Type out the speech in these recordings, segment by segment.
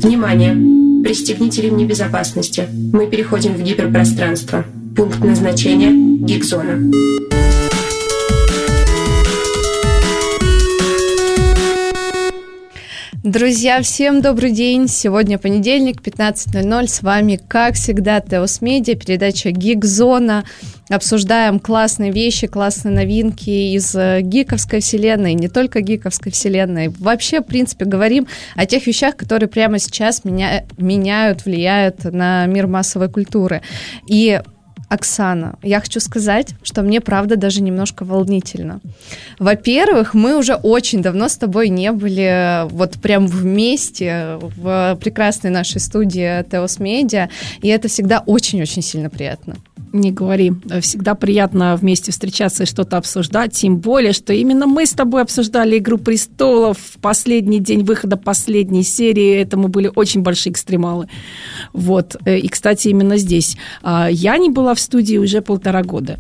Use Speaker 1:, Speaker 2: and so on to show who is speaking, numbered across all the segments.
Speaker 1: Внимание! Пристегните ремни безопасности. Мы переходим в гиперпространство. Пункт назначения – гик-зона.
Speaker 2: Друзья, всем добрый день. Сегодня понедельник, 15:00. С вами, как всегда, Теос Медиа, передача «Гик-зона». Обсуждаем классные вещи, классные новинки из гиковской вселенной, не только гиковской вселенной. Вообще, в принципе, говорим о тех вещах, которые прямо сейчас меняют, влияют на мир массовой культуры. И Оксана, я хочу сказать, что мне, правда, даже немножко волнительно. Во-первых, мы уже очень давно с тобой не были вот прям вместе в прекрасной нашей студии Теос Медиа, и это всегда очень-очень сильно приятно.
Speaker 3: Не говори. Всегда приятно вместе встречаться и что-то обсуждать, тем более, что именно мы с тобой обсуждали «Игру престолов» в последний день выхода последней серии. Это мы были очень большие экстремалы. Вот. И, кстати, именно здесь. Я не была в студии уже 1,5 года.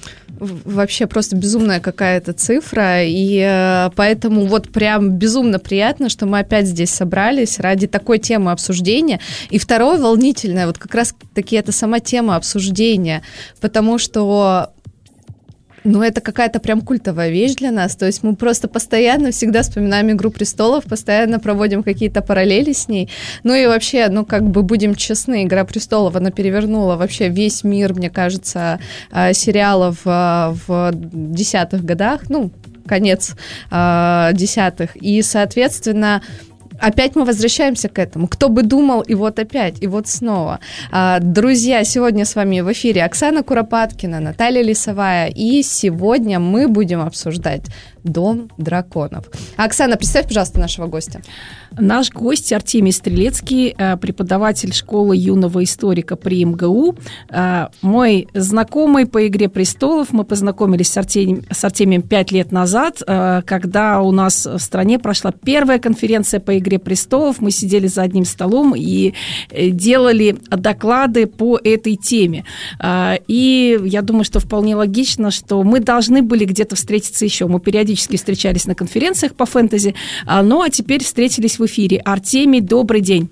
Speaker 2: Вообще просто безумная какая-то цифра, и поэтому вот прям безумно приятно, что мы опять здесь собрались ради такой темы обсуждения. И второе волнительное, вот как раз-таки это сама тема обсуждения, потому что это какая-то прям культовая вещь для нас, то есть мы просто постоянно всегда вспоминаем «Игру престолов», постоянно проводим какие-то параллели с ней, и вообще, будем честны, «Игра престолов», она перевернула вообще весь мир, мне кажется, сериалов в 10-х годах, конец 10-х, и, соответственно, опять мы возвращаемся к этому. Кто бы думал, и вот опять, и вот снова. Друзья, сегодня с вами в эфире Оксана Куропаткина, Наталья Лисовая, и сегодня мы будем обсуждать «Дом драконов». Оксана, представь, пожалуйста, нашего гостя.
Speaker 3: Наш гость Артемий Стрелецкий, преподаватель школы юного историка при МГУ, мой знакомый по «Игре престолов». Мы познакомились с Артемием 5 лет назад, когда у нас в стране прошла первая конференция по «Игре престолов». Мы сидели за одним столом и делали доклады по этой теме. И я думаю, что вполне логично, что мы должны были где-то встретиться еще. Мы периодически встречались на конференциях по фэнтези, а теперь встретились в эфире. Артемий, добрый день.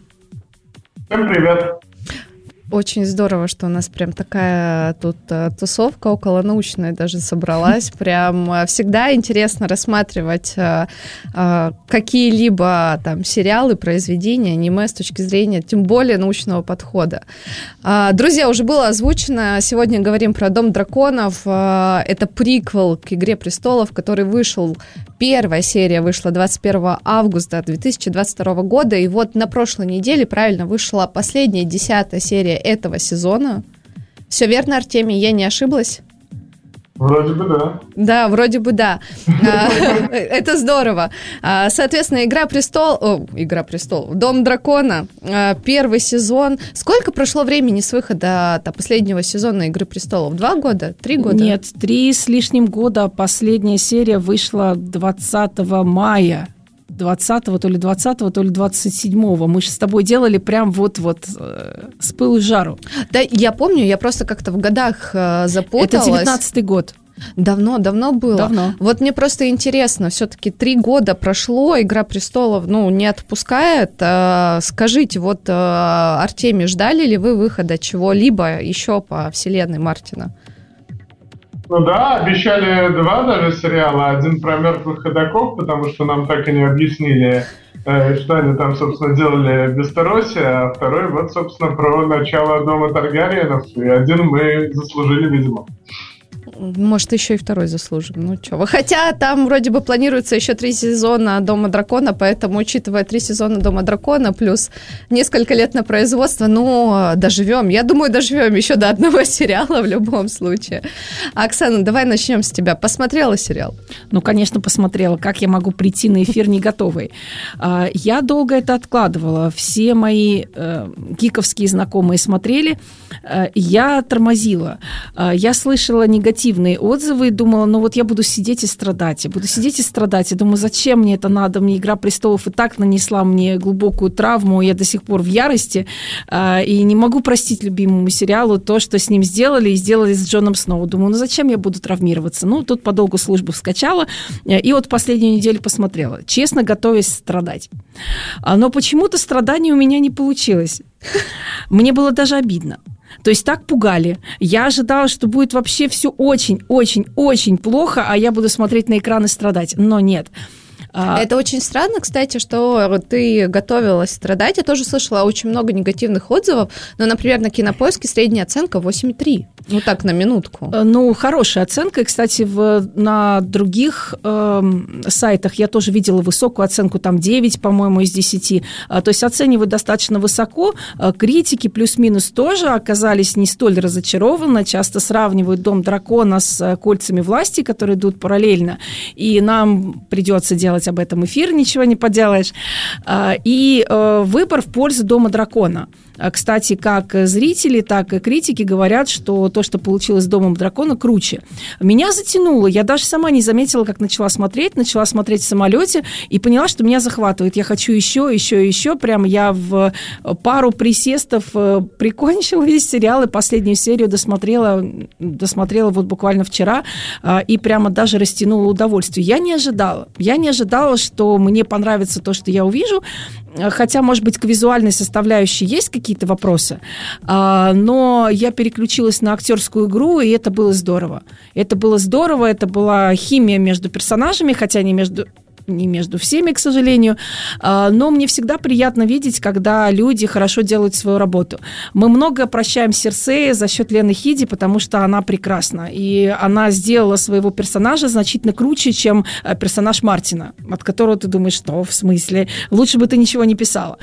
Speaker 4: Всем привет.
Speaker 2: Очень здорово, что у нас прям такая тут тусовка околонаучная даже собралась. Прям всегда интересно рассматривать какие-либо там сериалы, произведения, аниме с точки зрения, тем более, научного подхода. Друзья, уже было озвучено. Сегодня говорим про «Дом драконов». Это приквел к «Игре престолов», который вышел. Первая серия вышла 21 августа 2022 года. И вот на прошлой неделе, правильно, вышла последняя 10-я серия этого сезона. Все верно, Артемий? Я не ошиблась?
Speaker 4: Вроде бы да.
Speaker 2: Да, вроде бы да. Это здорово. Соответственно, «Игра престолов», «Дом дракона», первый сезон. Сколько прошло времени с выхода последнего сезона «Игры престолов»? 2 года? 3 года?
Speaker 3: Нет, 3 с лишним года. Последняя серия вышла 20 мая. 20-го, то ли 20-го, то ли 27-го. Мы же с тобой делали прям вот с пылу и жару.
Speaker 2: Да, я помню, я просто как-то в годах запуталась.
Speaker 3: Это 19-й год.
Speaker 2: Давно было.
Speaker 3: Давно.
Speaker 2: Вот мне просто интересно, все-таки 3 года прошло, «Игра престолов», не отпускает. Скажите, Артемий, ждали ли вы выхода чего-либо еще по вселенной Мартина?
Speaker 4: Да, обещали 2 даже сериала. Один про мертвых ходоков, потому что нам так и не объяснили, что они там, собственно, делали в Вестеросе, а второй, собственно, про начало дома Таргариенов. И один мы заслужили, видимо.
Speaker 2: Может, еще и второй заслужим. Хотя там вроде бы планируется еще 3 сезона «Дома дракона», поэтому, учитывая 3 сезона «Дома дракона» плюс несколько лет на производство, доживем. Я думаю, доживем еще до одного сериала в любом случае. Оксана, давай начнем с тебя. Посмотрела сериал?
Speaker 3: Конечно, посмотрела. Как я могу прийти на эфир не готовой? Я долго это откладывала. Все мои гиковские знакомые смотрели. Я тормозила. Я слышала негатив негативные отзывы, думала, ну вот я буду сидеть и страдать. Я думаю, зачем мне это надо? Мне «Игра престолов» и так нанесла мне глубокую травму, я до сих пор в ярости, и не могу простить любимому сериалу то, что с ним сделали, и сделали с Джоном Сноу. Думаю, ну зачем я буду травмироваться? Ну, тут по долгу службы вскачала, и вот последнюю неделю посмотрела, честно готовясь страдать. Но почему-то страдание у меня не получилось. Мне было даже обидно. То есть так пугали. Я ожидала, что будет вообще все очень-очень-очень плохо, а я буду смотреть на экран и страдать. Но нет.
Speaker 2: Это очень странно, кстати, что ты готовилась страдать. Я тоже слышала очень много негативных отзывов, но, например, на Кинопоиске средняя оценка 8,3. Ну так, на минутку.
Speaker 3: Ну, хорошая оценка. И, кстати, на других сайтах я тоже видела высокую оценку, там 9, по-моему, из 10. То есть оценивают достаточно высоко. Критики плюс-минус тоже оказались не столь разочарованы. Часто сравнивают «Дом дракона» с «Кольцами власти», которые идут параллельно. И нам придется делать об этом эфир, ничего не поделаешь. И выбор в пользу «Дома дракона». Кстати, как зрители, так и критики говорят, что то, что получилось с «Домом дракона», круче. Меня затянуло. Я даже сама не заметила, как начала смотреть в самолете и поняла, что меня захватывает. Я хочу еще. Прям я в пару присестов прикончила весь сериал и последнюю серию досмотрела вот буквально вчера и прямо даже растянула удовольствие. Я не ожидала, что мне понравится то, что я увижу. Хотя, может быть, к визуальной составляющей есть какие-то вопросы, но я переключилась на актерскую игру, и это было здорово. Это была химия между персонажами, хотя не между всеми, к сожалению, но мне всегда приятно видеть, когда люди хорошо делают свою работу. Мы много прощаем Серсея за счет Лены Хиди, потому что она прекрасна, и она сделала своего персонажа значительно круче, чем персонаж Мартина, от которого ты думаешь, что в смысле? Лучше бы ты ничего не писала.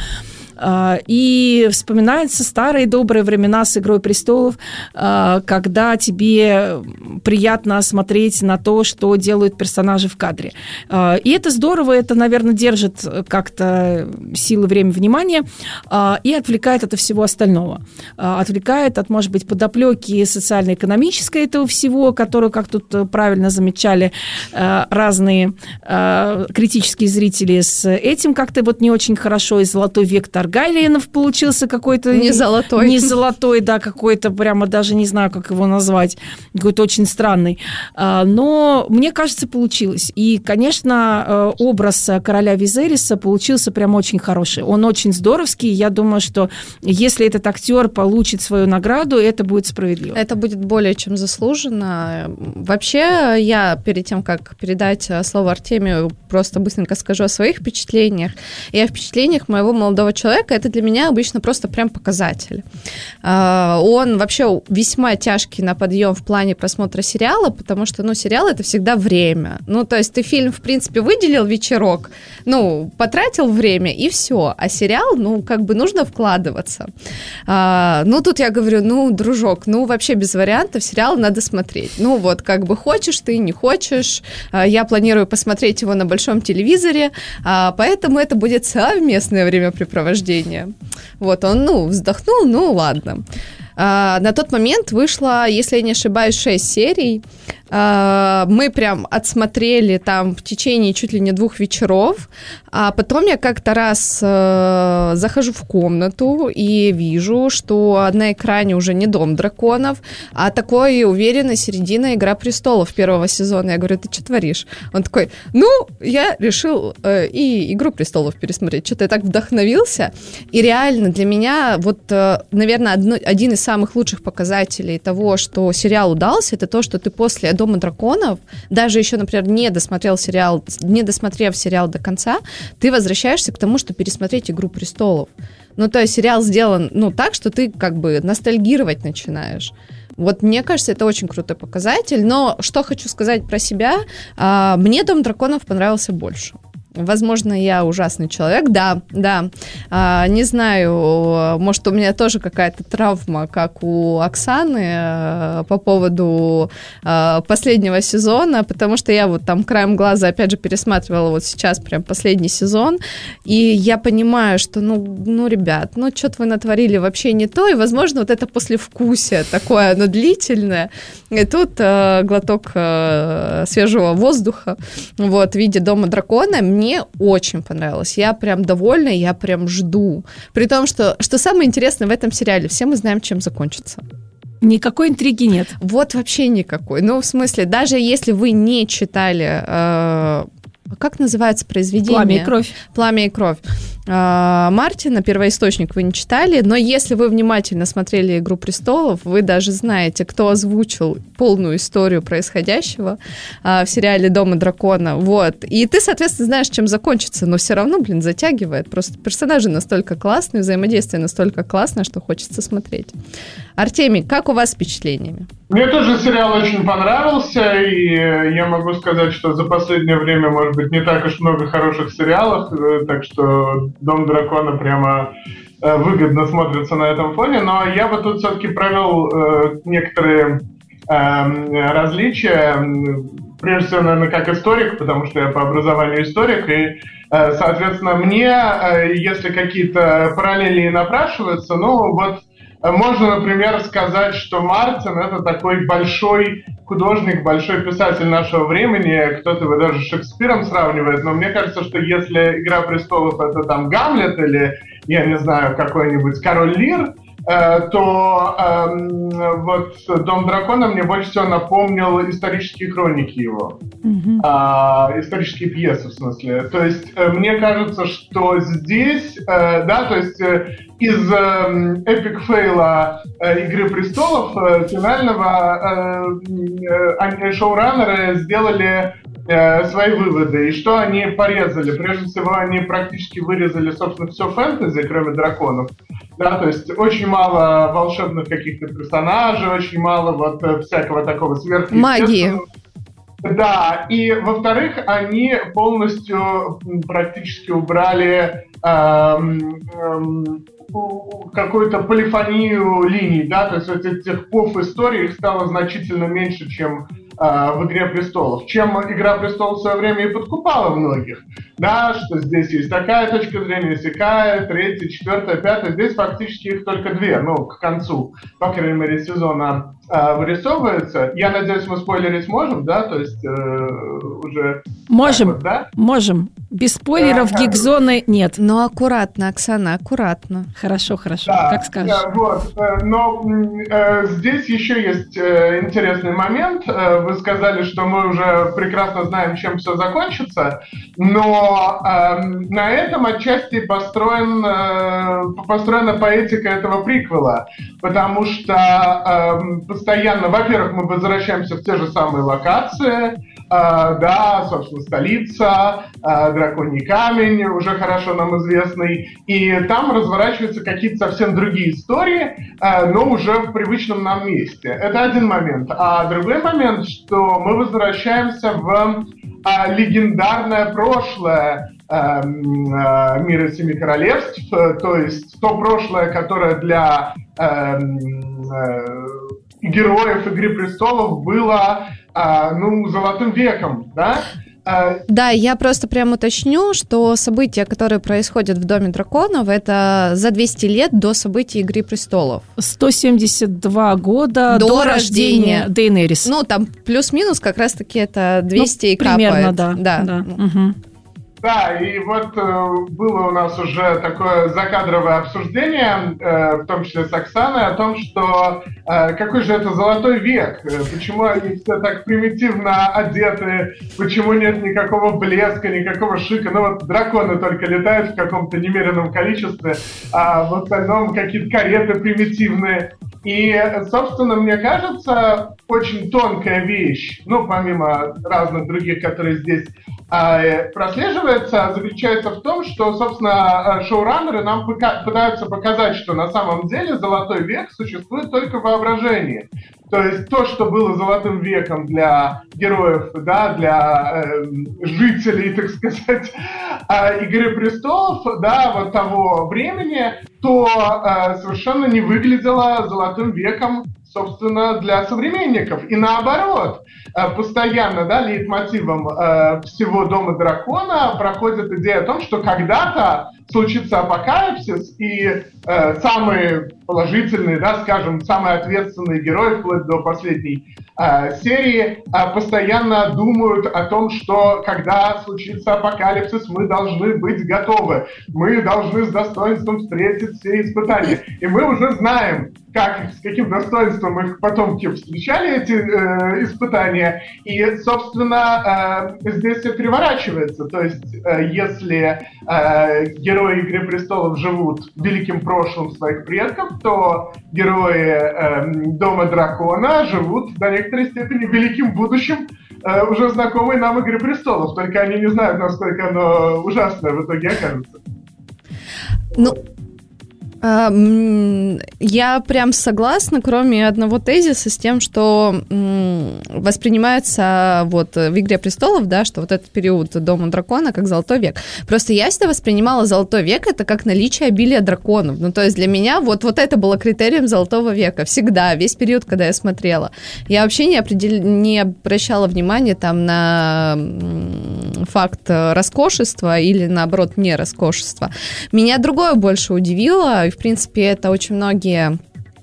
Speaker 3: И вспоминаются старые добрые времена с «Игрой престолов», когда тебе приятно смотреть на то, что делают персонажи в кадре. И это здорово, это, наверное, держит как-то силы, время, внимание и отвлекает от всего остального. Отвлекает от, может быть, подоплеки социально-экономической этого всего, которую, как тут правильно замечали разные критические зрители, с этим как-то вот не очень хорошо, и «Золотой век» Таргариенов получился какой-то...
Speaker 2: Не золотой,
Speaker 3: да, какой-то прямо даже не знаю, как его назвать, какой-то очень странный. Но мне кажется, получилось. И, конечно, образ короля Визериса получился прям очень хороший. Он очень здоровский. Я думаю, что если этот актер получит свою награду, это будет справедливо.
Speaker 2: Это будет более чем заслуженно. Вообще, я перед тем, как передать слово Артемию, просто быстренько скажу о своих впечатлениях. И о впечатлениях моего молодого человека. Это для меня обычно просто прям показатель. Он вообще весьма тяжкий на подъем в плане просмотра сериала, потому что, сериал — это всегда время. То есть ты фильм, в принципе, выделил вечерок, потратил время, и все. А сериал, нужно вкладываться. Тут я говорю, дружок, вообще без вариантов, сериал надо смотреть. Хочешь ты, не хочешь. Я планирую посмотреть его на большом телевизоре, поэтому это будет совместное времяпрепровождение. Он, вздохнул, ладно. На тот момент вышло, если я не ошибаюсь, 6 серий. Мы прям отсмотрели там в течение чуть ли не 2 вечеров, а потом я как-то раз захожу в комнату и вижу, что на экране уже не «Дом драконов», а такой уверенной середина «Игра престолов» первого сезона. Я говорю, ты что творишь? Он такой, я решил и «Игру престолов» пересмотреть. Что-то я так вдохновился. И реально для меня, наверное, один из самых лучших показателей того, что сериал удался, это то, что ты после «Дома драконов», даже еще, например, не досмотрев сериал до конца, ты возвращаешься к тому, что пересмотреть «Игру престолов». То есть сериал сделан, так, что ты ностальгировать начинаешь. Мне кажется, это очень крутой показатель. Но что хочу сказать про себя, мне «Дом драконов» понравился больше. Возможно, я ужасный человек, да. Не знаю, может, у меня тоже какая-то травма, как у Оксаны, по поводу последнего сезона, потому что я вот там краем глаза, опять же, пересматривала вот сейчас прям последний сезон, и я понимаю, что, ребят, что-то вы натворили вообще не то, и, возможно, вот это послевкусие такое, оно длительное, и тут глоток свежего воздуха, вот, в виде «Дома дракона» мне очень понравилось. Я прям довольна, я прям жду. При том, что самое интересное в этом сериале, все мы знаем, чем закончится.
Speaker 3: Никакой интриги нет.
Speaker 2: Вот вообще никакой. В смысле, даже если вы не читали... как называется произведение?
Speaker 3: «Пламя и кровь».
Speaker 2: «Пламя и кровь». Мартина, первоисточник, вы не читали, но если вы внимательно смотрели «Игру престолов», вы даже знаете, кто озвучил полную историю происходящего в сериале «Дома дракона». Вот. И ты, соответственно, знаешь, чем закончится, но все равно, затягивает. Просто персонажи настолько классные, взаимодействие настолько классное, что хочется смотреть. Артемий, как у вас с впечатлениями?
Speaker 4: Мне тоже сериал очень понравился, и я могу сказать, что за последнее время, может быть, не так уж много хороших сериалов, так что «Дом дракона» прямо выгодно смотрится на этом фоне, но я бы тут все-таки провел некоторые различия, прежде всего, наверное, как историк, потому что я по образованию историк, и, соответственно, мне, если какие-то параллели напрашиваются, можно, например, сказать, что Мартин — это такой большой художник, большой писатель нашего времени. Кто-то его даже с Шекспиром сравнивает, но мне кажется, что если «Игра престолов» — это там Гамлет или, я не знаю, какой-нибудь Король Лир, то «Дом дракона» мне больше всего напомнил исторические хроники его. Исторические пьесы, в смысле. То есть мне кажется, что здесь, из эпик-фейла «Игры престолов» финального шоураннеры сделали свои выводы. И что они порезали? Прежде всего, они практически вырезали, собственно, все фэнтези, кроме драконов. Да, то есть очень мало волшебных каких-то персонажей, очень мало всякого такого сверхъестественного.
Speaker 2: Магии.
Speaker 4: Да, и во-вторых, они полностью практически убрали какую-то полифонию линий, да, то есть этих поп-историй их стало значительно меньше, чем в «Игре престолов», чем «Игра престолов» в свое время и подкупала многих, да, что здесь есть такая точка зрения, сякая, третья, четвертая, пятая, здесь фактически их только две, к концу, по крайней мере, сезона вырисовывается. Я надеюсь, мы спойлерить можем, да, то есть уже...
Speaker 3: Можем, да? Можем. Без спойлеров гик-зоны нет.
Speaker 2: Но аккуратно, Оксана, аккуратно.
Speaker 3: Хорошо,
Speaker 4: да,
Speaker 3: как скажешь.
Speaker 4: Но здесь еще есть интересный момент. Вы сказали, что мы уже прекрасно знаем, чем все закончится, но на этом отчасти построена поэтика этого приквела, потому что постоянно, во-первых, мы возвращаемся в те же самые локации, да, собственно, столица, Драконий камень, уже хорошо нам известный, и там разворачиваются какие-то совсем другие истории, но уже в привычном нам месте. Это один момент. А другой момент, что мы возвращаемся в легендарное прошлое мира Семи Королевств, то есть то прошлое, которое для героев «Игры престолов» было золотым веком, да?
Speaker 2: Да, я просто прям уточню, что события, которые происходят в Доме драконов, это за 200 лет до событий «Игры престолов».
Speaker 3: 172 года до рождения Дейенерис.
Speaker 2: Там плюс-минус как раз-таки это 200 и капает.
Speaker 3: Примерно, да. Угу.
Speaker 4: Да, и было у нас уже такое закадровое обсуждение, в том числе с Оксаной, о том, что какой же это золотой век, почему они все так примитивно одеты, почему нет никакого блеска, никакого шика, драконы только летают в каком-то немеренном количестве, а в остальном какие-то кареты примитивные. И, собственно, мне кажется, очень тонкая вещь, помимо разных других, которые здесь прослеживается, заключается в том, что, собственно, шоураннеры нам пытаются показать, что на самом деле золотой век существует только в воображении. То есть то, что было золотым веком для героев, да, для жителей, так сказать, «Игры престолов», да, вот того времени, то совершенно не выглядело золотым веком, собственно, для современников. И наоборот, постоянно, да, лейтмотивом всего «Дома дракона» проходит идея о том, что когда-то случится апокалипсис, и самые положительные, да, скажем, самые ответственные герои, вплоть до последней серии, постоянно думают о том, что когда случится апокалипсис, мы должны быть готовы, мы должны с достоинством встретить все испытания. И мы уже знаем, с каким достоинством их потомки встречали эти испытания, и, собственно, здесь все переворачивается. То есть, если герои «Игры престолов» живут великим прошлым своих предков, то герои «Дома дракона» живут до некоторой степени великим будущим, уже знакомой нам «Игры престолов», только они не знают, насколько оно ужасное в итоге окажется.
Speaker 2: Я прям согласна, кроме одного тезиса, с тем, что воспринимается вот в «Игре престолов», да, что вот этот период Дома дракона как золотой век. Просто я всегда воспринимала золотой век это как наличие обилия драконов. Ну, то есть для меня вот это было критерием золотого века. Всегда, весь период, когда я смотрела. Я вообще не обращала внимания там на факт роскошества или, наоборот, не роскошества. Меня другое больше удивило, и, в принципе, это очень многие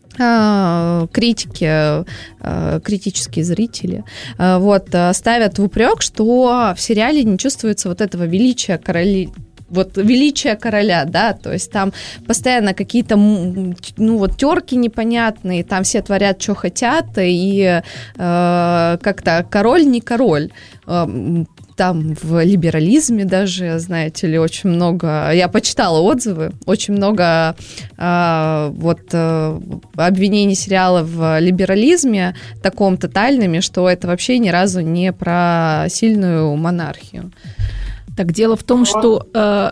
Speaker 2: критики, критические зрители ставят в упрек, что в сериале не чувствуется вот этого величия величие короля, да, то есть там постоянно какие-то, терки непонятные, там все творят, что хотят, и как-то король не король. Там в либерализме даже, знаете ли, очень много, я почитала отзывы, очень много обвинений сериала в либерализме таком тотальными, что это вообще ни разу не про сильную монархию.
Speaker 3: Так дело в том, что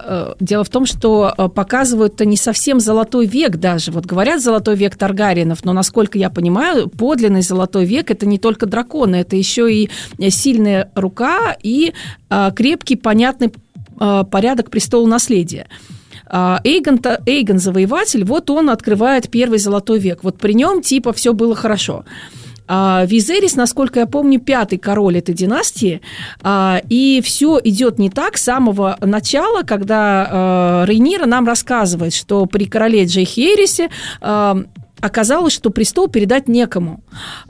Speaker 3: показывают-то не совсем золотой век даже. Вот говорят золотой век Таргариенов, но, насколько я понимаю, подлинный золотой век – это не только драконы, это еще и сильная рука и крепкий, понятный порядок престола наследия. Эйгон Завоеватель, вот он открывает первый золотой век. Вот при нем типа все было хорошо. Визерис, насколько я помню, 5-й король этой династии, и все идет не так с самого начала, когда Рейнира нам рассказывает, что при короле Джейхерисе оказалось, что престол передать некому.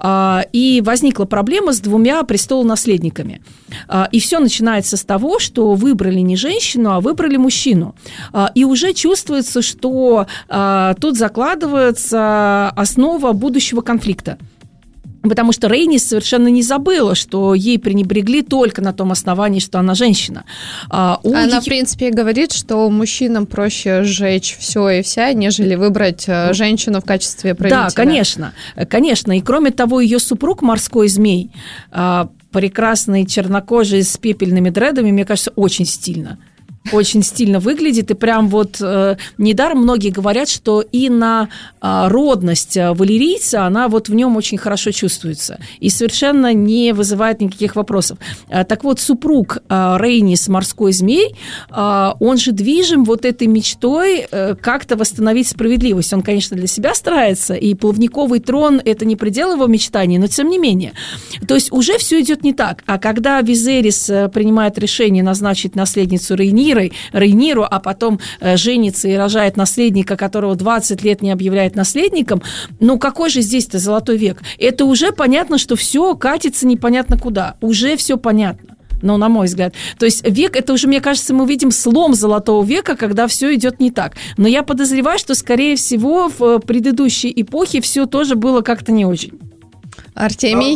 Speaker 3: И возникла проблема с 2 престолонаследниками. И все начинается с того, что выбрали не женщину, а выбрали мужчину. И уже чувствуется, что тут закладывается основа будущего конфликта. Потому что Рейнис совершенно не забыла, что ей пренебрегли только на том основании, что она женщина.
Speaker 2: Она, в принципе, говорит, что мужчинам проще сжечь все и вся, нежели выбрать женщину в качестве правителя.
Speaker 3: Да, конечно, конечно. И кроме того, ее супруг, морской змей, прекрасный чернокожий с пепельными дредами, мне кажется, очень стильно. Очень стильно выглядит, и прям недаром многие говорят, что и на родность валерийца, она в нем очень хорошо чувствуется и совершенно не вызывает никаких вопросов. Так вот, супруг Рейнис, морской змей, он же движим этой мечтой как-то восстановить справедливость. Он, конечно, для себя старается, и плавниковый трон – это не предел его мечтаний, но тем не менее. То есть уже все идет не так. А когда Визерис принимает решение назначить наследницу Рейниру, а потом женится и рожает наследника, которого 20 лет не объявляет наследником, какой же здесь-то золотой век? Это уже понятно, что все катится непонятно куда. Уже все понятно. На мой взгляд. То есть век, это уже, мне кажется, мы видим слом золотого века, когда все идет не так. Но я подозреваю, что, скорее всего, в предыдущей эпохе все тоже было как-то не очень.
Speaker 2: Артемий?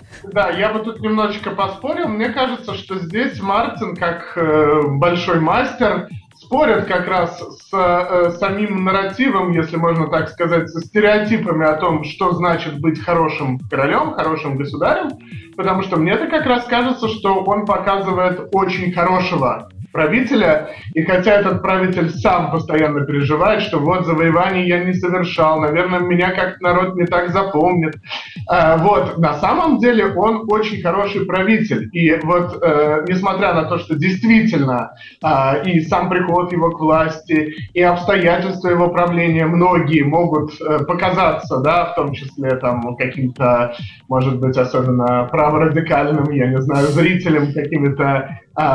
Speaker 4: Я бы тут немножечко поспорил. Мне кажется, что здесь Мартин, как большой мастер, спорит как раз с самим нарративом, если можно так сказать, со стереотипами о том, что значит быть хорошим королем, хорошим государем, потому что мне-то как раз кажется, что он показывает очень хорошего правителя, и хотя этот правитель сам постоянно переживает, что вот завоевание я не совершал, наверное, меня как-то народ не так запомнит. Вот, на самом деле он очень хороший правитель, и вот несмотря на то, что действительно и сам приход его к власти, и обстоятельства его правления многие могут показаться, да, в том числе там каким-то, может быть, особенно праворадикальным, я не знаю, зрителям какими-то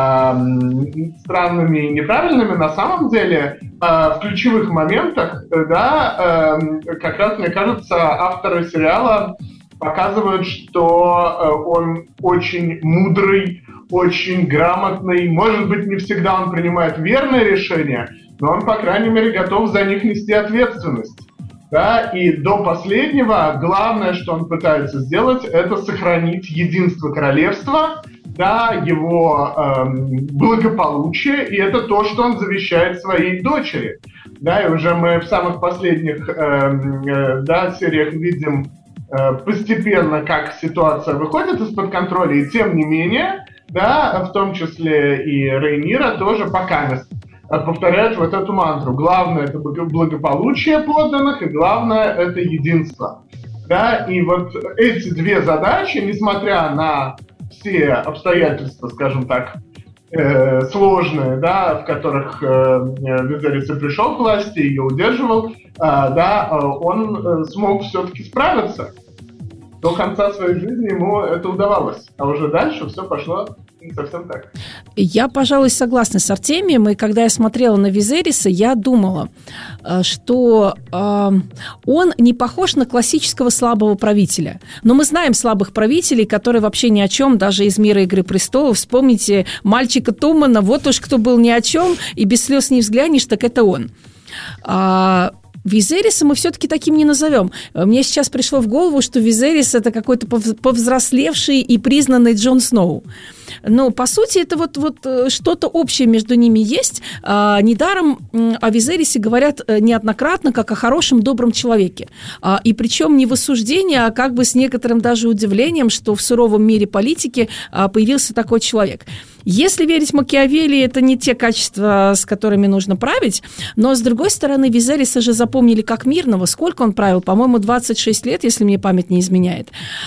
Speaker 4: странными и неправильными, на самом деле в ключевых моментах, да, как раз, мне кажется, авторы сериала показывают, что он очень мудрый, очень грамотный. Может быть, не всегда он принимает верные решения, но он, по крайней мере, готов за них нести ответственность. Да? И до последнего главное, что он пытается сделать, это сохранить единство королевства, да, его благополучие, и это то, что он завещает своей дочери. Да, и уже мы в самых последних сериях видим постепенно, как ситуация выходит из-под контроля, и тем не менее, да, в том числе и Рейнира тоже пока повторяют вот эту мантру. Главное — это благополучие подданных, и главное — это единство. Да, и вот эти две задачи, несмотря на все обстоятельства, скажем так, сложные, да, в которых Визерис и пришел к власти, ее удерживал, да, он смог все-таки справиться. До конца своей жизни ему это удавалось. А уже дальше все пошло не совсем так.
Speaker 3: Я, пожалуй, согласна с Артемием. И когда я смотрела на Визериса, я думала, что он не похож на классического слабого правителя. Но мы знаем слабых правителей, которые вообще ни о чем, даже из мира «Игры престолов». Вспомните мальчика Тумана, вот уж кто был ни о чем, и без слез не взглянешь, так это он. Визериса мы все-таки таким не назовем. Мне сейчас пришло в голову, что Визерис – это какой-то повзрослевший и признанный Джон Сноу. Но, по сути, это вот что-то общее между ними есть. Недаром о Визерисе говорят неоднократно, как о хорошем, добром человеке. И причем не в осуждении, а как бы с некоторым даже удивлением, что в суровом мире политики появился такой человек. Если верить Макиавелли, это не те качества, с которыми нужно править, но, с другой стороны, Визериса же запомнили как мирного. Сколько он правил? По-моему, 26 лет, если мне память не изменяет.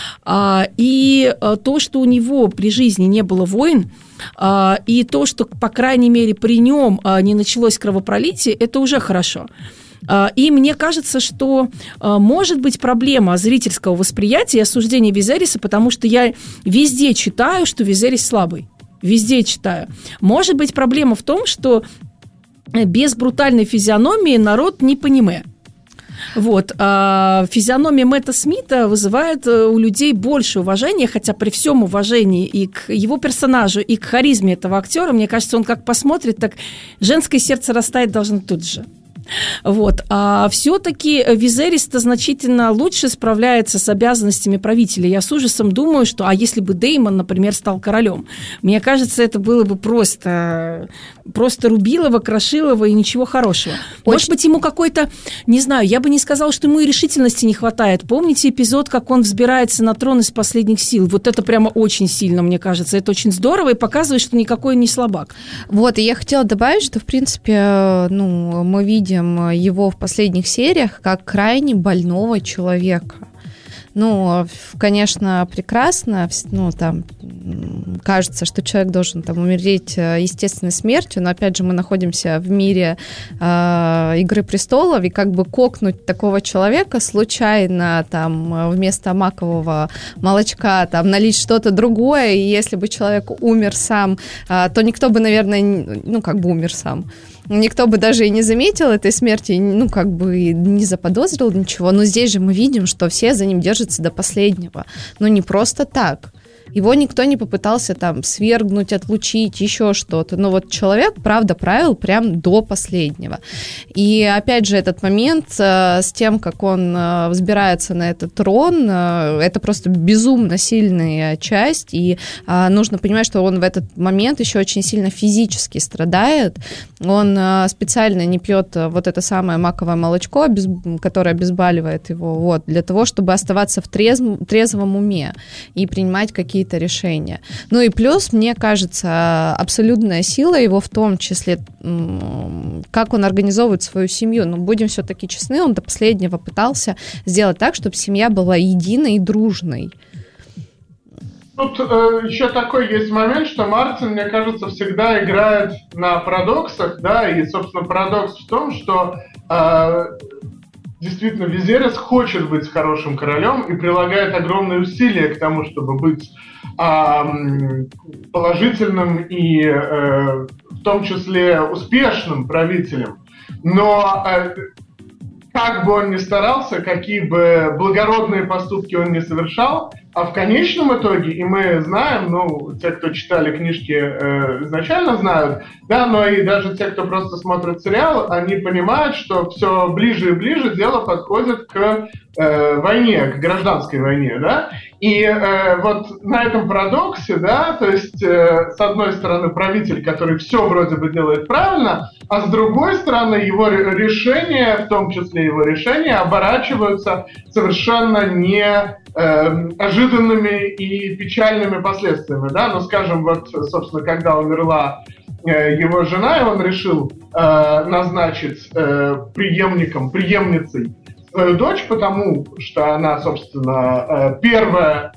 Speaker 3: И то, что у него при жизни не было войн, и то, что, по крайней мере, при нем не началось кровопролитие, это уже хорошо. И мне кажется, что может быть проблема зрительского восприятия и осуждения Визериса, потому что я везде читаю, что Визерис слабый. Везде читаю. Может быть, проблема в том, что без брутальной физиономии народ не понимает. Вот. Физиономия Мэтта Смита вызывает у людей больше уважения, хотя при всем уважении и к его персонажу, и к харизме этого актера, мне кажется, он как посмотрит, так женское сердце растает должно тут же. Вот. А все-таки Визерис-то значительно лучше справляется с обязанностями правителя. Я с ужасом думаю, что если бы Деймон, например, стал королем, мне кажется, это было бы просто Рубилово, Крошилово и ничего хорошего. Может быть, ему какой-то, не знаю, я бы не сказала, что ему и решительности не хватает. Помните эпизод, как он взбирается на трон из последних сил? Вот это прямо очень сильно, мне кажется. Это очень здорово и показывает, что никакой он не слабак.
Speaker 2: Вот, и я хотела добавить, что, в принципе, мы видим его в последних сериях как крайне больного человека. Конечно, прекрасно, там кажется, что человек должен умереть естественной смертью, но, опять же, мы находимся в мире «Игры престолов», и как бы кокнуть такого человека случайно, вместо макового молочка, налить что-то другое, и если бы человек умер сам, то никто бы, наверное, умер сам. Никто бы даже и не заметил этой смерти, не заподозрил ничего. Но здесь же мы видим, что все за ним держатся до последнего. Не просто так. Его никто не попытался свергнуть, отлучить, еще что-то. Но вот человек, правда, правил прям до последнего. И опять же этот момент с тем, как он взбирается на этот трон, это просто безумно сильная часть. И нужно понимать, что он в этот момент еще очень сильно физически страдает. Он специально не пьет вот это самое маковое молочко, которое обезболивает его, для того, чтобы оставаться в трезвом уме и принимать какие-то какие-то решения. Ну и плюс, мне кажется, абсолютная сила его в том числе, как он организовывает свою семью. Но будем все-таки честны, он до последнего пытался сделать так, чтобы семья была единой и дружной.
Speaker 4: Тут еще такой есть момент, что Мартин, мне кажется, всегда играет на парадоксах, да, и, собственно, парадокс в том, что действительно Визерис хочет быть хорошим королем и прилагает огромные усилия к тому, чтобы быть положительным и в том числе успешным правителем. Но как бы он ни старался, какие бы благородные поступки он ни совершал, а в конечном итоге, и мы знаем, ну, те, кто читали книжки, изначально знают, да, но и даже те, кто просто смотрит сериал, они понимают, что все ближе и ближе дело подходит к войне, к гражданской войне, да, и вот на этом парадоксе, да, то есть с одной стороны правитель, который все вроде бы делает правильно, а с другой стороны его решения, в том числе его решения, оборачиваются совершенно неожиданными и печальными последствиями, да, ну, скажем, вот, собственно, когда умерла его жена, и он решил назначить преемницей свою дочь, потому что она, собственно, первый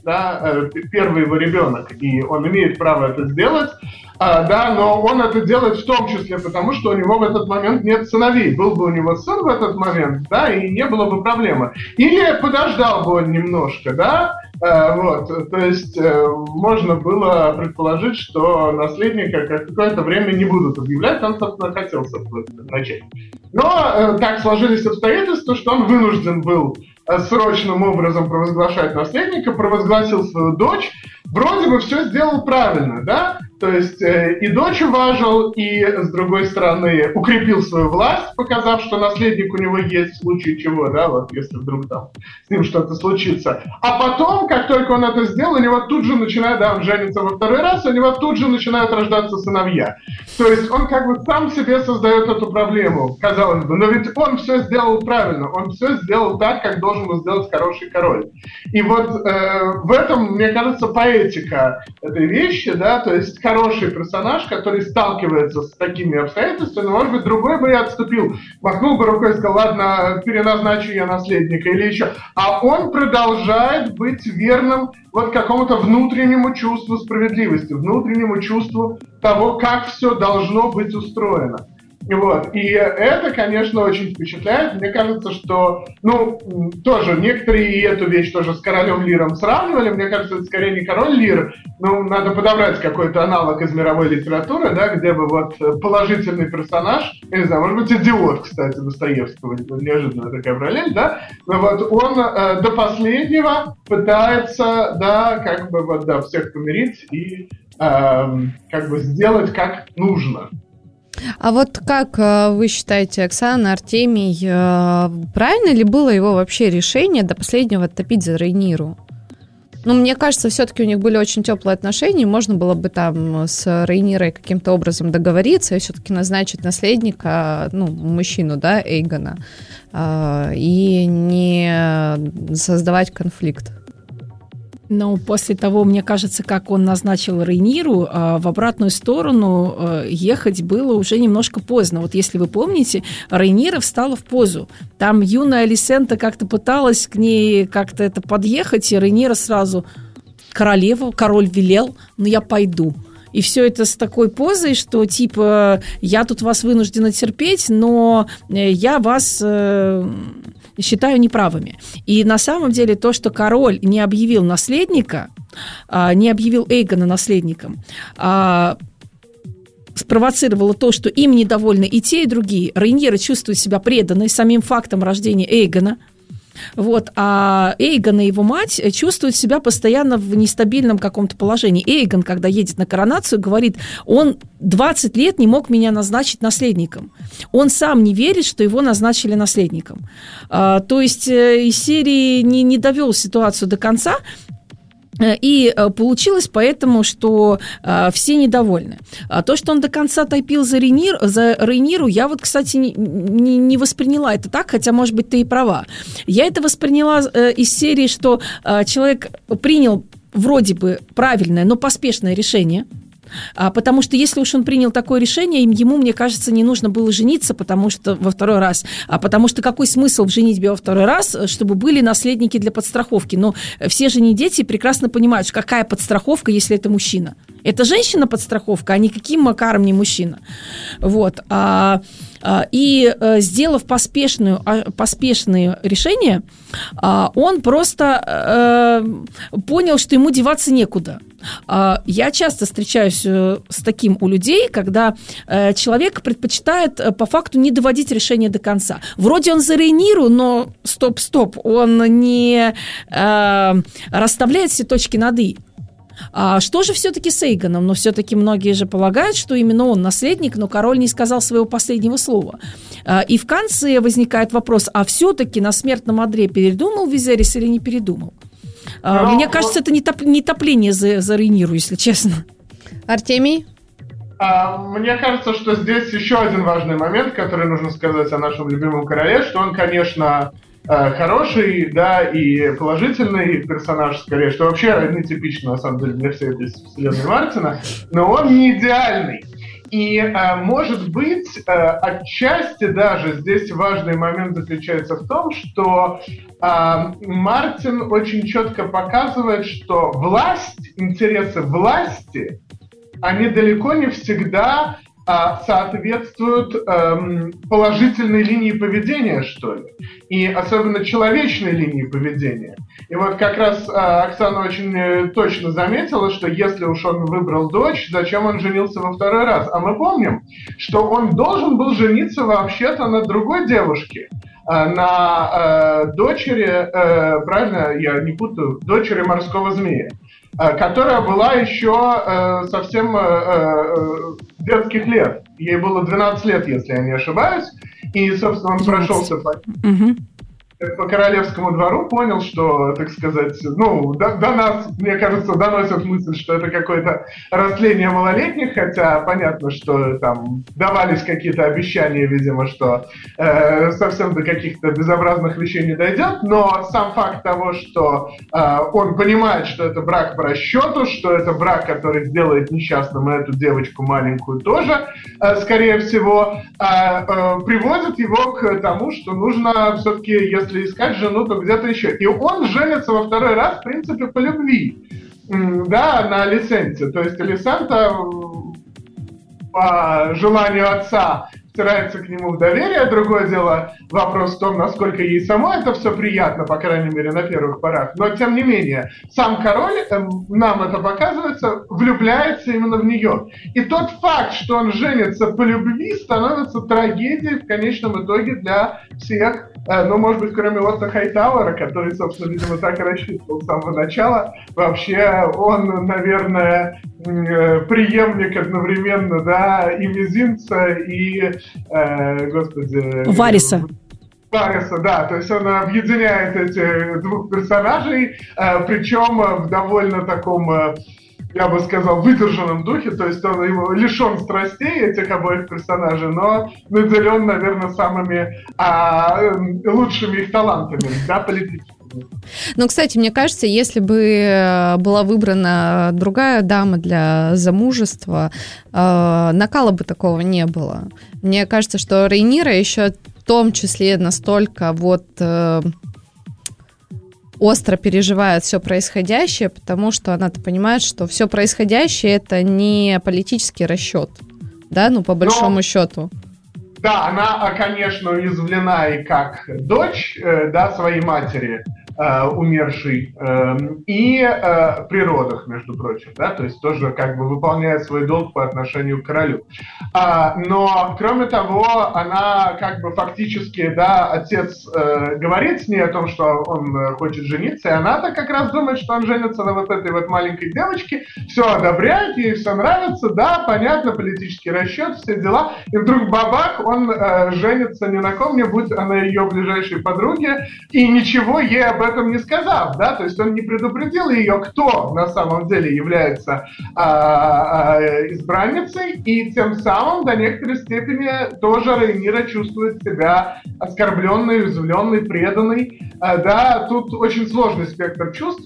Speaker 4: его ребенок, и он имеет право это сделать, да, но он это делает в том числе потому, что у него в этот момент нет сыновей. Был бы у него сын в этот момент, да, и не было бы проблемы. Или подождал бы он немножко, да, вот, то есть можно было предположить, что наследника какое-то время не будут объявлять, он, собственно, хотел начать. Но так сложились обстоятельства, что он вынужден был срочным образом провозглашать наследника, провозгласил свою дочь, вроде бы все сделал правильно, да, то есть и дочь уважил, и, с другой стороны, укрепил свою власть, показав, что наследник у него есть в случае чего, да, вот если вдруг там с ним что-то случится. А потом, как только он это сделал, у него тут же начинает, да, он женится во второй раз, у него тут же начинают рождаться сыновья. То есть он как бы сам себе создает эту проблему, казалось бы, но ведь он все сделал правильно, он все сделал так, как должен был сделать хороший король. И вот в этом, мне кажется, поэтика этой вещи, да, то есть хороший персонаж, который сталкивается с такими обстоятельствами, может быть, другой бы и отступил, махнул бы рукой и сказал, ладно, переназначу я наследника или еще. А он продолжает быть верным вот какому-то внутреннему чувству справедливости, внутреннему чувству того, как все должно быть устроено. Вот. И это, конечно, очень впечатляет. Мне кажется, что, ну, тоже некоторые эту вещь тоже с королем Лиром сравнивали. Мне кажется, это скорее не король Лир. Ну, надо подобрать какой-то аналог из мировой литературы, да, где бы вот положительный персонаж, я не знаю, может быть, идиот, кстати, Достоевского, неожиданная такая параллель, да, но вот он до последнего пытается, да, как бы вот, да, всех помирить и как бы сделать как нужно.
Speaker 2: А вот как вы считаете, Оксана, Артемий, правильно ли было его вообще решение до последнего оттопить за Рейниру? Ну, мне кажется, все-таки у них были очень теплые отношения, можно было бы там с Рейнирой каким-то образом договориться и все-таки назначить наследника, ну, мужчину, да, Эйгона, и не создавать конфликт.
Speaker 3: Но после того, мне кажется, как он назначил Рейниру, в обратную сторону ехать было уже немножко поздно. Вот если вы помните, Рейнира встала в позу. Там юная Алисента как-то пыталась к ней как-то это подъехать, и Рейнира сразу: королева, король велел, но я пойду. И все это с такой позой, что типа я тут вас вынуждена терпеть, но я вас считаю неправыми. И на самом деле то, что король не объявил наследника, не объявил Эйгона наследником, спровоцировало то, что им недовольны и те, и другие. Рейнира чувствует себя преданной самим фактом рождения Эйгона. Вот, а Эйгон и его мать чувствуют себя постоянно в нестабильном каком-то положении. Эйгон, когда едет на коронацию, говорит, он 20 лет не мог меня назначить наследником. Он сам не верит, что его назначили наследником. То есть из серии не довел ситуацию до конца. И получилось поэтому, что все недовольны. То, что он до конца топил за Рейниру, я вот, кстати, не восприняла это так, хотя, может быть, ты и права. Я это восприняла из серии, что человек принял вроде бы правильное, но поспешное решение. Потому что если уж он принял такое решение, ему, мне кажется, не нужно было жениться, потому что во второй раз. Потому что какой смысл в женитьбе во второй раз, чтобы были наследники для подстраховки? Но все же не дети прекрасно понимают, что какая подстраховка, если это мужчина. Это женщина-подстраховка, а никаким макаром не мужчина. Вот. И сделав поспешное решение, он просто понял, что ему деваться некуда. Я часто встречаюсь с таким у людей, когда человек предпочитает по факту не доводить решение до конца. Вроде он за Рейниру, но стоп, он не расставляет все точки над «и». Что же все-таки с Эйгоном? Но все-таки многие же полагают, что именно он наследник, но король не сказал своего последнего слова. И в конце возникает вопрос, а все-таки на смертном одре передумал Визерис или не передумал? Мне кажется, это не топление за Рейниру, если честно.
Speaker 2: Артемий?
Speaker 4: Мне кажется, что здесь еще один важный момент, который нужно сказать о нашем любимом короле, что он, конечно, хороший, да, и положительный персонаж, скорее, что вообще нетипично, на самом деле, для всей этой вселенной Мартина, но он не идеальный. И, может быть, отчасти даже здесь важный момент заключается в том, что Мартин очень четко показывает, что власть, интересы власти, они далеко не всегда соответствуют положительной линии поведения, что ли, и особенно человечной линии поведения. И вот как раз Оксана очень точно заметила, что если уж он выбрал дочь, зачем он женился во второй раз? А мы помним, что он должен был жениться вообще-то на другой девушке, на дочери, правильно, я не путаю, дочери морского змея, которая была еще совсем детских лет. Ей было 12 лет, если я не ошибаюсь. И, собственно, он прошелся по королевскому двору, понял, что, так сказать, до нас, мне кажется, доносят мысль, что это какое-то растление малолетних, хотя понятно, что там давались какие-то обещания, видимо, что совсем до каких-то безобразных вещей не дойдет, но сам факт того, что он понимает, что это брак по расчету, что это брак, который сделает несчастным эту девочку маленькую тоже, скорее всего, приводит его к тому, что нужно все-таки, если искать жену, то где-то еще. И он женится во второй раз, в принципе, по любви, да, на Алисенте. То есть Алисента по желанию отца втирается к нему в доверие. Другое дело, вопрос в том, насколько ей самой это все приятно, по крайней мере, на первых порах. Но, тем не менее, сам король, нам это показывается, влюбляется именно в нее. И тот факт, что он женится по любви, становится трагедией в конечном итоге для всех, может быть, кроме Отто Хайтауэра, который, собственно, видимо, так и рассчитывал с самого начала. Вообще, он, наверное, преемник одновременно, да, и мизинца, и
Speaker 3: Вариса.
Speaker 4: Вариса, да, то есть он объединяет этих двух персонажей, причем в довольно таком, я бы сказал, выдержанном духе, то есть он лишен страстей, этих обоих персонажей, но наделен, наверное, самыми лучшими их талантами, да, политическими.
Speaker 2: Ну, кстати, мне кажется, если бы была выбрана другая дама для замужества, накала бы такого не было. Мне кажется, что Рейнира еще в том числе настолько остро переживает все происходящее, потому что она-то понимает, что все происходящее это не политический расчет, да, по большому счету.
Speaker 4: Да, она, конечно, уязвлена и как дочь, да, своей матери, умершей, и при родах, между прочим, да, то есть тоже как бы выполняет свой долг по отношению к королю. Но, кроме того, она как бы фактически, да, отец говорит с ней о том, что он хочет жениться, и она-то как раз думает, что он женится на вот этой вот маленькой девочке, все одобряет, ей все нравится, да, понятно, политический расчет, все дела, и вдруг бабах, он женится ни на ком-нибудь, а на ее ближайшей подруге, и ничего ей об этом не сказав, да, то есть он не предупредил ее, кто на самом деле является избранницей, и тем самым до некоторой степени тоже Рейнира чувствует себя оскорбленной, уязвленной, преданной, да, тут очень сложный спектр чувств.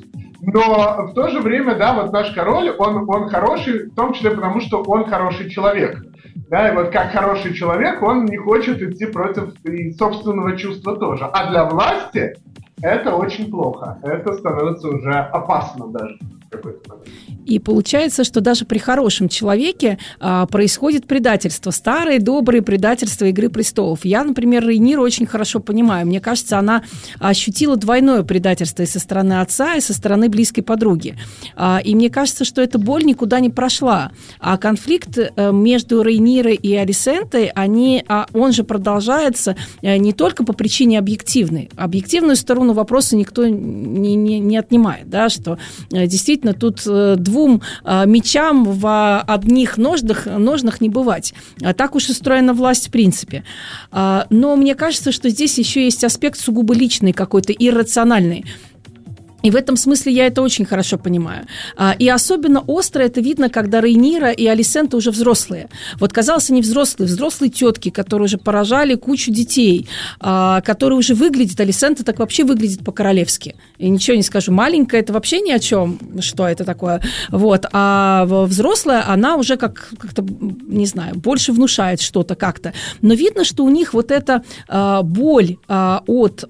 Speaker 4: Но в то же время, да, вот наш король, он хороший, в том числе потому, что он хороший человек. Да, и вот как хороший человек, он не хочет идти против и собственного чувства тоже. А для власти это очень плохо. Это становится уже опасно даже в какой-то момент.
Speaker 3: И получается, что даже при хорошем человеке происходит предательство. Старые, добрые предательства «Игры престолов». Я, например, Рейниру очень хорошо понимаю. Мне кажется, она ощутила двойное предательство и со стороны отца, и со стороны близкой подруги. И мне кажется, что эта боль никуда не прошла. А конфликт между Рейнирой и Алисентой, он же продолжается не только по причине объективной. Объективную сторону вопроса никто не отнимает, да, что действительно тут двум мечам в одних ножнах не бывать. Так уж устроена власть в принципе. Но мне кажется, что здесь еще есть аспект сугубо личный какой-то, иррациональный. И в этом смысле я это очень хорошо понимаю. И особенно остро это видно, когда Рейнира и Алисента уже взрослые. Вот, казалось, они взрослые тетки, которые уже поражали кучу детей, которые уже выглядят, Алисента так вообще выглядит по-королевски. И ничего не скажу, маленькая, это вообще ни о чем, что это такое. Вот. А взрослая, она уже как-то, не знаю, больше внушает что-то как-то. Но видно, что у них вот эта боль от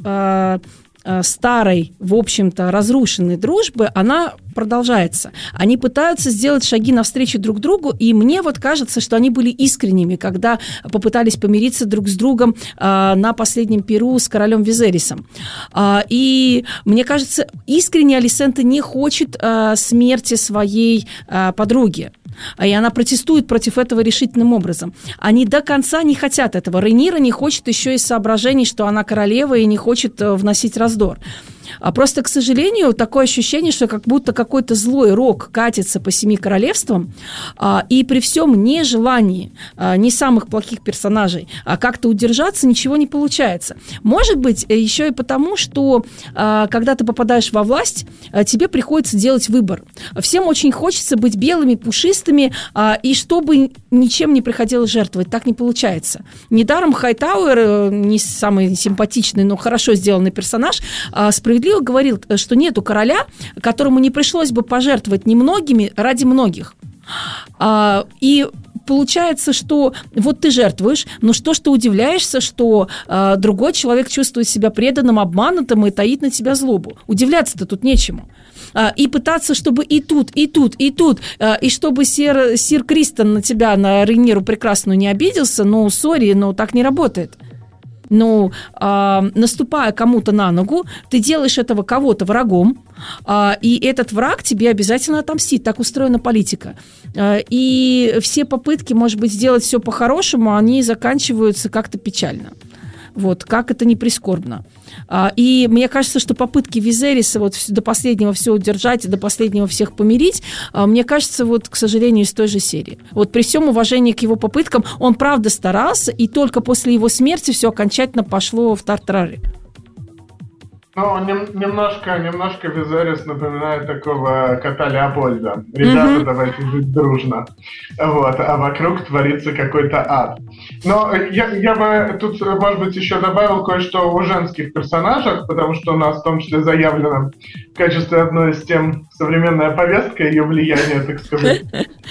Speaker 3: старой, в общем-то, разрушенной дружбы, она продолжается. Они пытаются сделать шаги навстречу друг другу, и мне вот кажется, что они были искренними, когда попытались помириться друг с другом на последнем пиру с королем Визерисом. И мне кажется, искренне Алисента не хочет смерти своей подруги. И она протестует против этого решительным образом. Они до конца не хотят этого. Рейнира не хочет еще из соображений, что она королева и не хочет вносить раздор. А просто, к сожалению, такое ощущение, что как будто какой-то злой рок катится по 7 королевствам, и при всем нежелании не самых плохих персонажей как-то удержаться, ничего не получается. Может быть, еще и потому, что когда ты попадаешь во власть, тебе приходится делать выбор. Всем очень хочется быть белыми, пушистыми, и чтобы ничем не приходилось жертвовать. Так не получается. Недаром Хайтауэр, не самый симпатичный, но хорошо сделанный персонаж, справедливо говорил, что нету короля, которому не пришлось бы пожертвовать немногими ради многих. И получается, что вот ты жертвуешь, но что удивляешься, что другой человек чувствует себя преданным, обманутым и таит на тебя злобу. Удивляться-то тут нечему. И пытаться, чтобы и тут, и чтобы сир Кристен на тебя, на Рейниру прекрасную, не обиделся, сори, так не работает. Наступая кому-то на ногу, ты делаешь этого кого-то врагом, и этот враг тебе обязательно отомстит. Так устроена политика. И все попытки, может быть, сделать все по-хорошему, они заканчиваются как-то печально. Вот, как это не прискорбно. И мне кажется, что попытки Визериса вот до последнего все удержать и до последнего всех помирить, мне кажется, вот, к сожалению, из той же серии. Вот при всем уважении к его попыткам, он правда старался, и только после его смерти все окончательно пошло в тартарары.
Speaker 4: Немножко Визерис напоминает такого кота Леопольда. Ребята, давайте жить дружно. Вот, а вокруг творится какой-то ад. Но я бы тут, может быть, еще добавил кое-что о женских персонажах, потому что у нас в том числе заявлено в качестве одной из тем современная повестка, ее влияние, так сказать,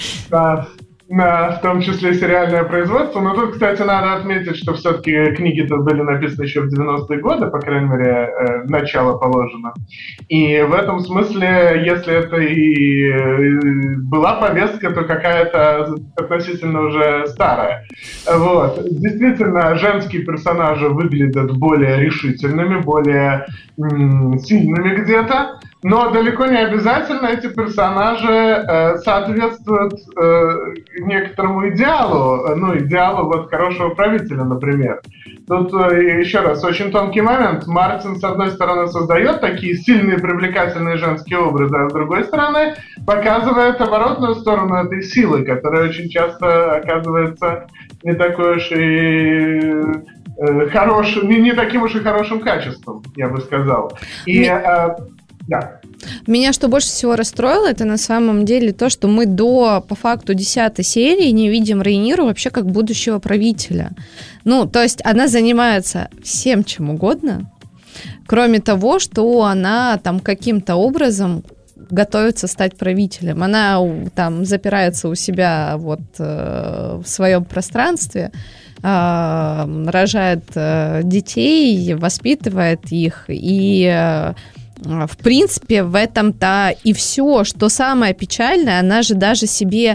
Speaker 4: на в том числе сериальное производство. Но тут, кстати, надо отметить, что все-таки книги-то были написаны еще в 90-е годы, по крайней мере, начало положено. И в этом смысле, если это и была повестка, то какая-то относительно уже старая. Вот. Действительно, женские персонажи выглядят более решительными, более сильными где-то. Но далеко не обязательно эти персонажи соответствуют некоторому идеалу вот хорошего правителя, например. Тут еще раз, очень тонкий момент. Мартин, с одной стороны, создает такие сильные, привлекательные женские образы, а с другой стороны, показывает оборотную сторону этой силы, которая очень часто оказывается не такой уж и хорошим, не таким уж и хорошим качеством, я бы сказал. И да.
Speaker 2: Меня что больше всего расстроило, это на самом деле то, что мы по факту 10-й серии не видим Рейниру вообще как будущего правителя. То есть она занимается всем чем угодно, кроме того, что она там каким-то образом готовится стать правителем. Она там запирается у себя вот в своем пространстве, рожает детей, воспитывает их, и в принципе в этом-то и все. Что самое печальное, она же даже себе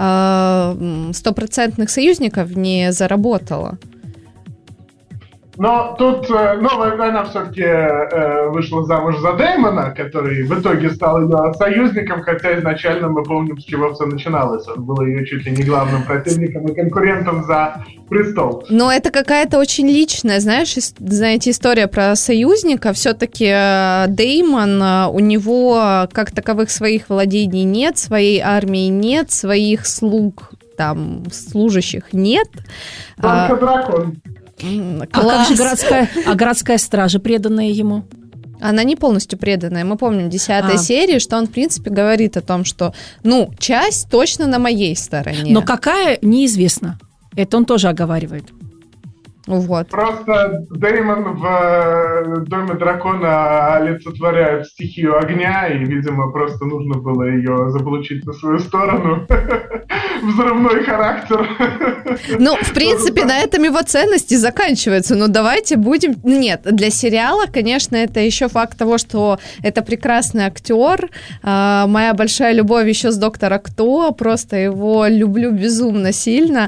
Speaker 2: 100% союзников не заработала.
Speaker 4: Но тут она все-таки вышла замуж за Дэймона, который в итоге стал ее союзником, хотя изначально мы помним, с чего все начиналось. Он был ее чуть ли не главным противником и конкурентом за престол.
Speaker 2: Но это какая-то очень личная, знаете, история про союзника. Все-таки Дэймон, у него как таковых своих владений нет, своей армии нет, своих слуг, там, служащих нет.
Speaker 4: Только дракон.
Speaker 3: Класс. А как же городская стража, преданная ему?
Speaker 2: Она не полностью преданная. Мы помним 10-й серии, что он, в принципе, говорит о том, что, часть точно на моей стороне.
Speaker 3: Но какая, неизвестно. Это он тоже оговаривает.
Speaker 2: Вот.
Speaker 4: Просто Дэймон в Доме дракона олицетворяет стихию огня, и, видимо, просто нужно было ее заполучить на свою сторону. Взрывной характер.
Speaker 2: В принципе, на этом его ценности заканчиваются. Но давайте будем... Нет, для сериала, конечно, это еще факт того, что это прекрасный актер. Моя большая любовь еще с «Доктора Кто». Просто его люблю безумно сильно.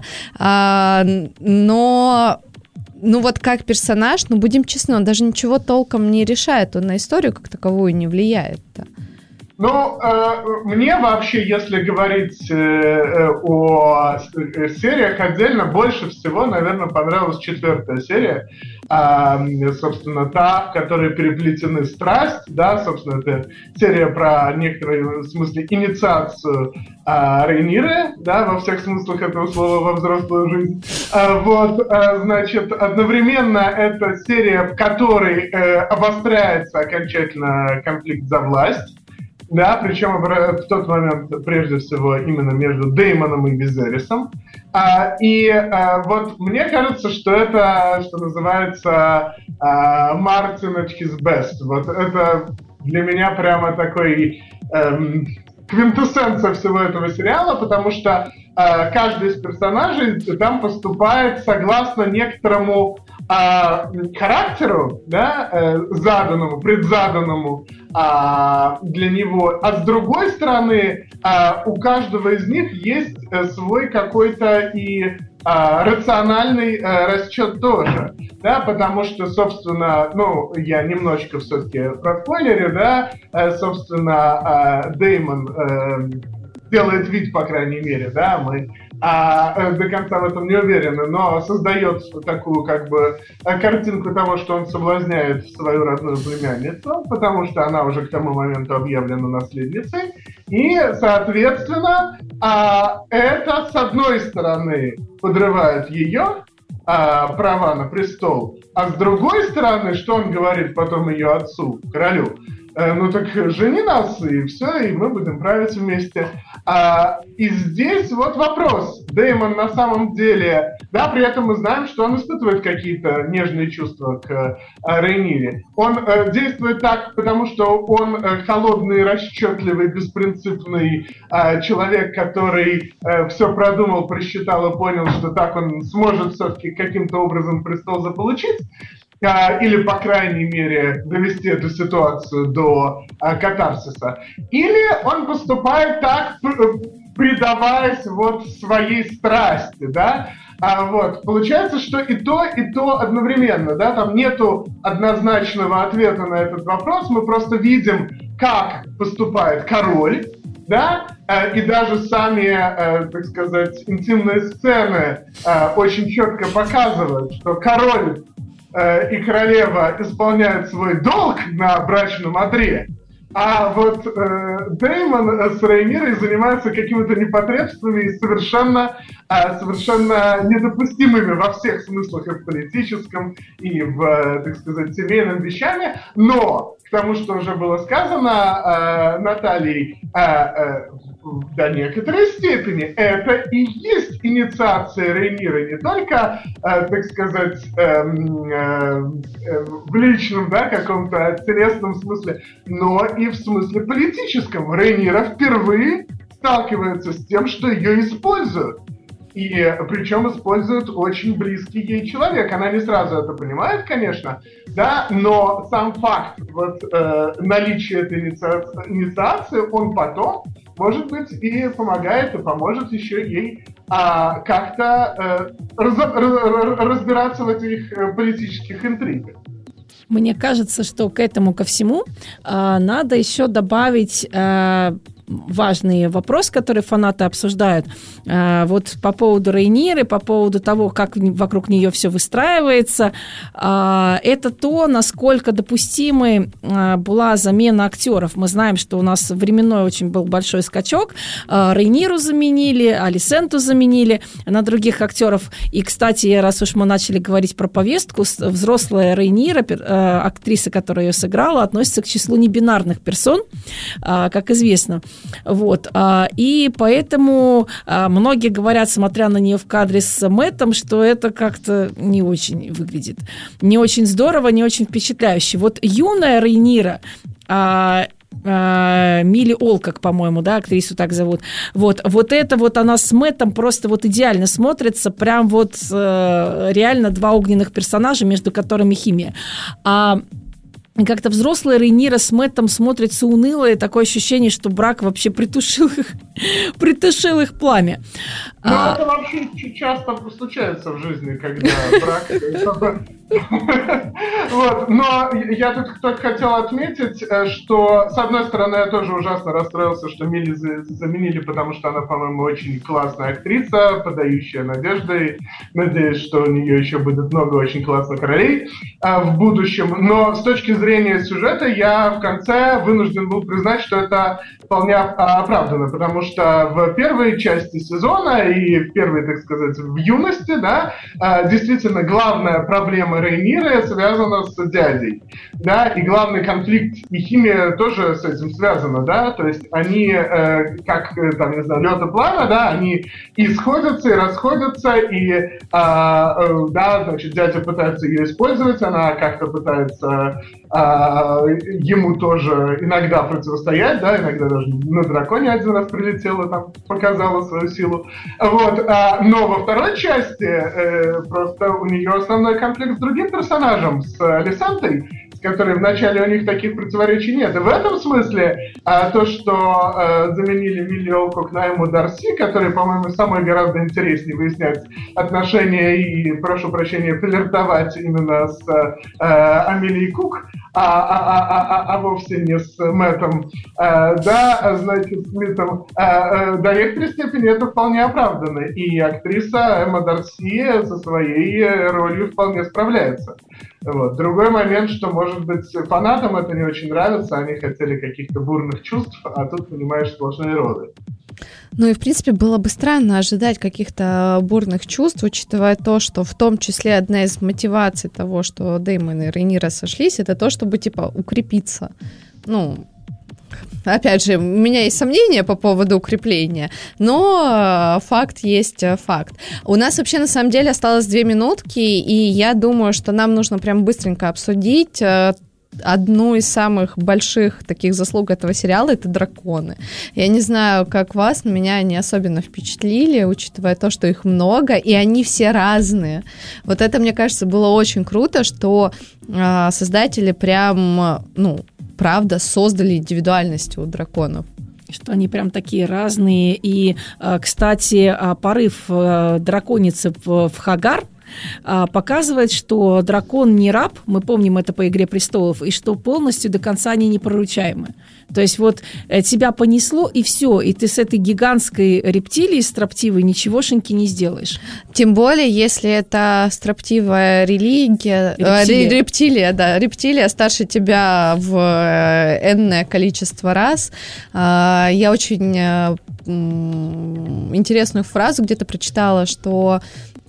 Speaker 2: Но... вот как персонаж, будем честны, он даже ничего толком не решает, он на историю как таковую не влияет-то.
Speaker 4: Мне вообще, если говорить о сериях отдельно, больше всего, наверное, понравилась 4-я серия. Собственно, та, в которой переплетены страсть, да, собственно, это серия про некоторую, в смысле, инициацию Рейниры, да, во всех смыслах этого слова, во взрослую жизнь. Значит, одновременно это серия, в которой обостряется окончательно конфликт за власть. Да, причем в тот момент, прежде всего, именно между Дэймоном и Визерисом. Вот мне кажется, что это, что называется, Мартин at his best. Вот это для меня прямо такой квинтэссенция всего этого сериала, потому что каждый из персонажей там поступает согласно некоторому характеру, да, заданному, предзаданному для него, а с другой стороны у каждого из них есть свой какой-то и рациональный расчет тоже, да, потому что, собственно, я немножечко все-таки проспойлерю, да, собственно, Дэймон делает вид, по крайней мере, да, мы до конца в этом не уверены, но создает такую, как бы, картинку того, что он соблазняет свою родную племянницу, потому что она уже к тому моменту объявлена наследницей, и, соответственно, это, с одной стороны, подрывает ее права на престол, а с другой стороны, что он говорит потом ее отцу, королю? Так жени нас, и все, и мы будем править вместе. И здесь вот вопрос. Дэймон на самом деле, да, при этом мы знаем, что он испытывает какие-то нежные чувства к Рейнире. Он действует так, потому что он холодный, расчетливый, беспринципный человек, который все продумал, просчитал и понял, что так он сможет все-таки каким-то образом престол заполучить. Или, по крайней мере, довести эту ситуацию до катарсиса. Или он поступает так, предаваясь вот своей страсти, да? Получается, что и то одновременно, да? Там нету однозначного ответа на этот вопрос, мы просто видим, как поступает король, да? И даже сами, так сказать, интимные сцены очень четко показывают, что король и королева исполняют свой долг на брачном одре, а вот Дэймон с Рейнирой занимаются какими-то непотребствами и совершенно совершенно недопустимыми во всех смыслах, и в политическом, и в, так сказать, семейном вещами, но к тому, что уже было сказано Натальей, до некоторой степени это и есть инициация Рейнира, не только, так сказать, в личном, да, каком-то телесном смысле, но и в смысле политическом. Рейнира впервые сталкивается с тем, что ее используют. И причем использует очень близкий ей человек. Она не сразу это понимает, конечно, да, но сам факт наличия этой инициации, он потом, может быть, и помогает, и поможет еще ей как-то разбираться в этих политических интригах.
Speaker 3: Мне кажется, что к этому ко всему надо еще добавить важный вопрос, который фанаты обсуждают. Вот по поводу Рейниры, по поводу того, как вокруг нее все выстраивается, это то, насколько допустимой была замена актеров. Мы знаем, что у нас временной очень был большой скачок. Рейниру заменили, Алисенту заменили на других актеров. И, кстати, раз уж мы начали говорить про повестку, взрослая Рейнира, актриса, которая ее сыграла, относится к числу небинарных персон, как известно. Вот. И поэтому многие говорят, смотря на нее в кадре с Мэттом, что это как-то не очень выглядит. Не очень здорово, не очень впечатляюще. Вот юная Рейнира, Милли Олкок, по-моему, да, актрису так зовут. Вот это вот она с Мэттом просто вот идеально смотрится, прям вот реально два огненных персонажа, между которыми химия. Как-то взрослая Рейнира с Мэттом смотрится уныло, и такое ощущение, что брак вообще притушил их пламя.
Speaker 4: Ну, это вообще часто случается в жизни, когда брак... Вот, но я тут только хотел отметить, что, с одной стороны, я тоже ужасно расстроился, что Милли заменили, потому что она, по-моему, очень классная актриса, подающая надеждой. Надеюсь, что у нее еще будет много очень классных ролей в будущем. Но с точки зрения сюжета я в конце вынужден был признать, что это вполне оправдано, потому что в первой части сезона и в первой, так сказать, в юности, да, действительно главная проблема Рейниры связана с дядей, да, и главный конфликт и химия тоже с этим связана, да, то есть они, как, там, не знаю, лед и пламя, да, они и сходятся, и расходятся, и, да, значит, дядя пытается ее использовать, она как-то пытается ему тоже иногда противостоять, да, иногда даже на драконе один раз прилетела, там, показала свою силу, вот, но во второй части просто у нее основной конфликт с другим персонажем, с Алисентой, с которой вначале у них таких противоречий нет. И в этом смысле то, что заменили Милли Олкок на Эмму Дарси, который, по-моему, самое гораздо интереснее выяснять отношения и, прошу прощения, флиртовать именно с Амелией Кук, а вовсе не с Мэттом, да, значит, Смитом, до некоторой степени это вполне оправдано. И актриса Эмма Дарси со своей ролью вполне справляется. Вот. Другой момент, что, может быть, фанатам это не очень нравится, они хотели каких-то бурных чувств, а тут, понимаешь, сплошные роды.
Speaker 2: Ну и, в принципе, было бы странно ожидать каких-то бурных чувств, учитывая то, что в том числе одна из мотиваций того, что Дэймон и Рейнира сошлись, это то, чтобы, типа, укрепиться. Ну, опять же, у меня есть сомнения по поводу укрепления, но факт есть факт. У нас вообще, на самом деле, осталось 2 минутки, и я думаю, что нам нужно прям быстренько обсудить одну из самых больших таких заслуг этого сериала — это драконы. Я не знаю, как вас, но меня они особенно впечатлили, учитывая то, что их много, и они все разные. Вот это, мне кажется, было очень круто, что создатели прям, ну, правда, создали индивидуальность у драконов.
Speaker 3: Что они прям такие разные. И, кстати, порыв драконицы в Хагар показывает, что дракон не раб, мы помним это по «Игре престолов», и что полностью до конца они непроручаемы. То есть вот тебя понесло, и все, и ты с этой гигантской рептилией строптивой ничегошеньки не сделаешь.
Speaker 2: Тем более, если это строптивая религия, рептилия старше тебя в энное количество раз. Я очень интересную фразу где-то прочитала, что,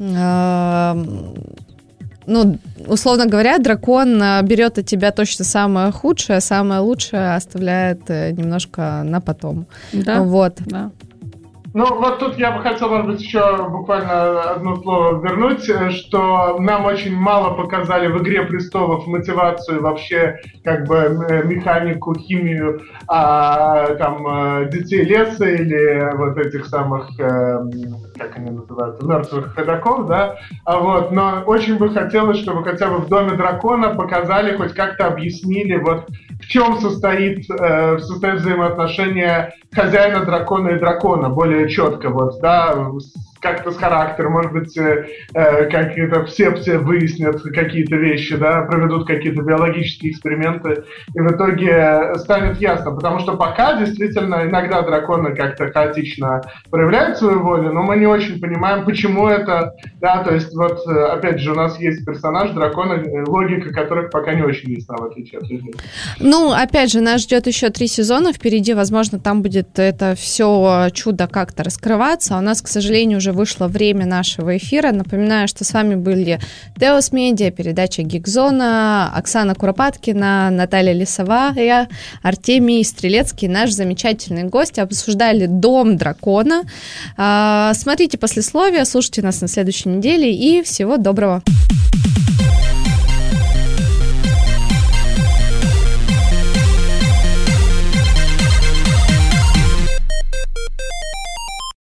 Speaker 2: условно говоря, дракон берет от тебя точно самое худшее, а самое лучшее оставляет немножко на потом.
Speaker 3: Да,
Speaker 2: вот.
Speaker 3: Да.
Speaker 4: Вот тут я бы хотел, может быть, еще буквально одно слово вернуть, что нам очень мало показали в «Игре престолов» мотивацию, вообще как бы механику, химию детей леса или вот этих самых, как они называются, мертвых ходоков, да, но очень бы хотелось, чтобы хотя бы в «Доме дракона» показали, хоть как-то объяснили, вот в чем состоит взаимоотношение хозяина дракона и дракона, более четко, как-то с характером, может быть, как-то все выяснят какие-то вещи, да, проведут какие-то биологические эксперименты, и в итоге станет ясно, потому что пока действительно иногда драконы как-то хаотично проявляют свою волю, но мы не очень понимаем, почему это, да, то есть опять же у нас есть персонаж дракона, логика которых пока не очень ясна, в отличие от людей.
Speaker 2: Опять же, нас ждет еще 3 сезона впереди, возможно, там будет это все чудо как-то раскрываться, а у нас, к сожалению, уже вышло время нашего эфира. Напоминаю, что с вами были Теос Медиа, передача Гигзона, Оксана Куропаткина, Наталья Лисовая, Артемий Стрелецкий, наш замечательный гость. Обсуждали «Дом дракона». Смотрите послесловие, слушайте нас на следующей неделе и всего доброго.